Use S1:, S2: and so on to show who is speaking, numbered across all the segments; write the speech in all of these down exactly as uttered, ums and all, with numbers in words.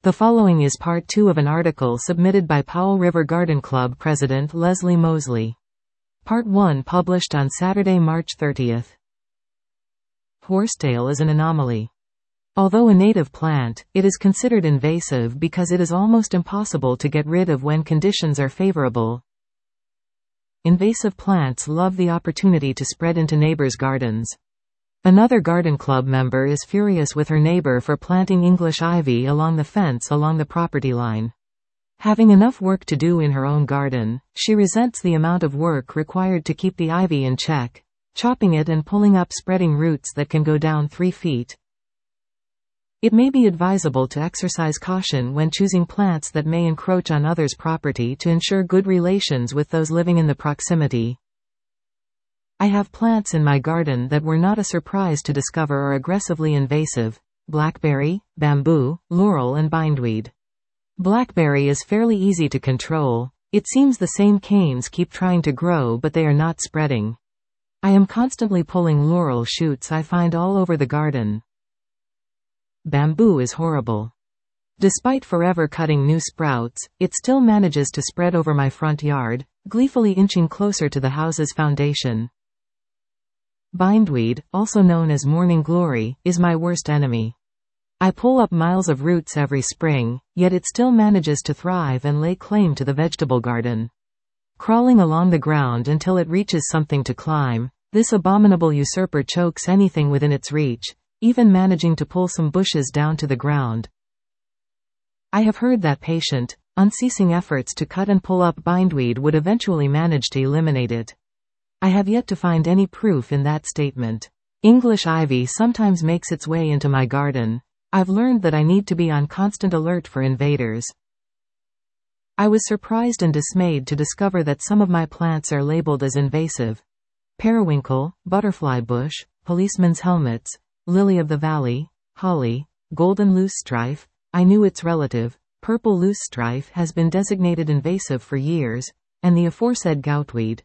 S1: The following is part two of an article submitted by Powell River Garden Club President Leslie Mosley. Part one published on Saturday, March thirtieth. Horsetail is an anomaly. Although a native plant, it is considered invasive because it is almost impossible to get rid of when conditions are favorable. Invasive plants love the opportunity to spread into neighbors' gardens. Another garden club member is furious with her neighbor for planting English ivy along the fence along the property line. Having enough work to do in her own garden, she resents the amount of work required to keep the ivy in check, chopping it and pulling up spreading roots that can go down three feet. It may be advisable to exercise caution when choosing plants that may encroach on others' property to ensure good relations with those living in the proximity. I have plants in my garden that were not a surprise to discover are aggressively invasive: blackberry, bamboo, laurel and bindweed. Blackberry is fairly easy to control. It seems the same canes keep trying to grow but they are not spreading. I am constantly pulling laurel shoots I find all over the garden. Bamboo is horrible. Despite forever cutting new sprouts, it still manages to spread over my front yard, gleefully inching closer to the house's foundation. Bindweed, also known as morning glory, is my worst enemy. I pull up miles of roots every spring, yet it still manages to thrive and lay claim to the vegetable garden. Crawling along the ground until it reaches something to climb, this abominable usurper chokes anything within its reach, even managing to pull some bushes down to the ground. I have heard that patient, unceasing efforts to cut and pull up bindweed would eventually manage to eliminate it. I have yet to find any proof in that statement. English ivy sometimes makes its way into my garden. I've learned that I need to be on constant alert for invaders. I was surprised and dismayed to discover that some of my plants are labeled as invasive. Periwinkle, butterfly bush, policeman's helmets, lily of the valley, holly, golden loosestrife. I knew its relative, purple loosestrife, has been designated invasive for years, and the aforesaid goutweed.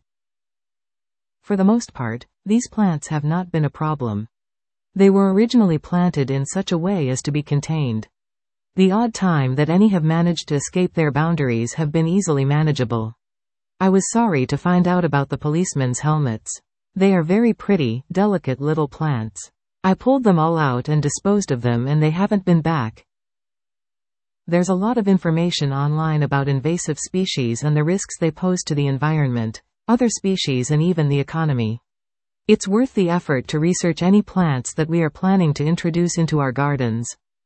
S1: For the most part, these plants have not been a problem. They were originally planted in such a way as to be contained. The odd time that any have managed to escape their boundaries have been easily manageable. I was sorry to find out about the policeman's helmets. They are very pretty, delicate little plants. I pulled them all out and disposed of them and they haven't been back. There's a lot of information online about invasive species and the risks they pose to the environment, other species and even the economy. It's worth the effort to research any plants that we are planning to introduce into our gardens.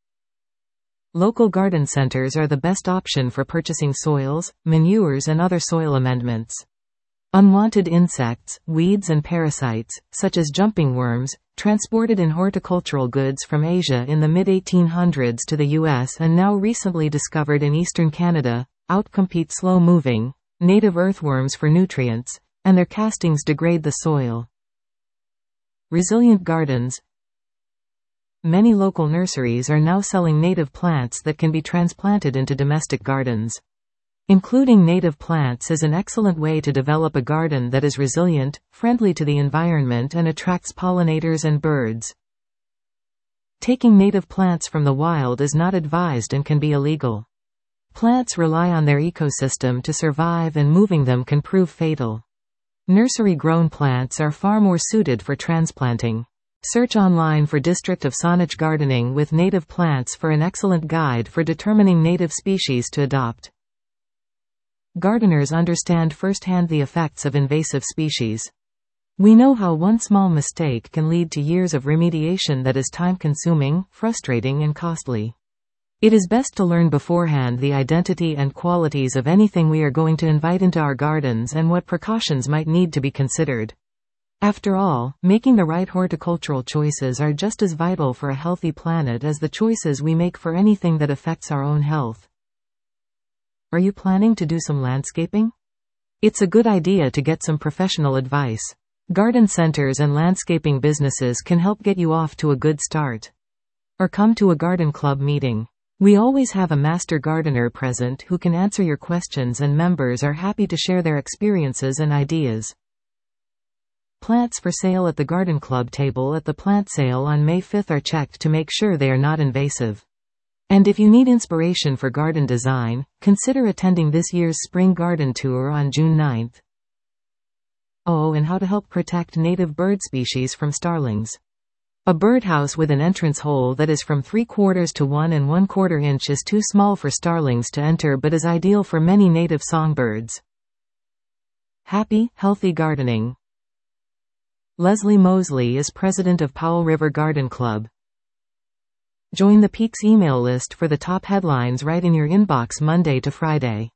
S1: Local garden centers are the best option for purchasing soils, manures and other soil amendments. Unwanted insects, weeds and parasites, such as jumping worms, transported in horticultural goods from Asia in the mid eighteen hundreds to the U S and now recently discovered in eastern Canada, outcompete slow-moving, native earthworms for nutrients, and their castings degrade the soil. Resilient gardens. Many local nurseries are now selling native plants that can be transplanted into domestic gardens. Including native plants is an excellent way to develop a garden that is resilient, friendly to the environment and attracts pollinators and birds. Taking native plants from the wild is not advised and can be illegal. Plants rely on their ecosystem to survive and moving them can prove fatal. Nursery-grown plants are far more suited for transplanting. Search online for District of Saanich Gardening with native plants for an excellent guide for determining native species to adopt. Gardeners understand firsthand the effects of invasive species. We know how one small mistake can lead to years of remediation that is time-consuming, frustrating and costly. It is best to learn beforehand the identity and qualities of anything we are going to invite into our gardens and what precautions might need to be considered. After all, making the right horticultural choices are just as vital for a healthy planet as the choices we make for anything that affects our own health. Are you planning to do some landscaping? It's a good idea to get some professional advice. Garden centers and landscaping businesses can help get you off to a good start. Or come to a garden club meeting. We always have a master gardener present who can answer your questions and members are happy to share their experiences and ideas. Plants for sale at the garden club table at the plant sale on May fifth are checked to make sure they are not invasive. And if you need inspiration for garden design, consider attending this year's Spring Garden Tour on June ninth. Oh, and how to help protect native bird species from starlings. A birdhouse with an entrance hole that is from three quarters to one and one quarter inch is too small for starlings to enter but is ideal for many native songbirds. Happy, healthy gardening. Leslie Mosley is president of Powell River Garden Club. Join the Peaks email list for the top headlines right in your inbox Monday to Friday.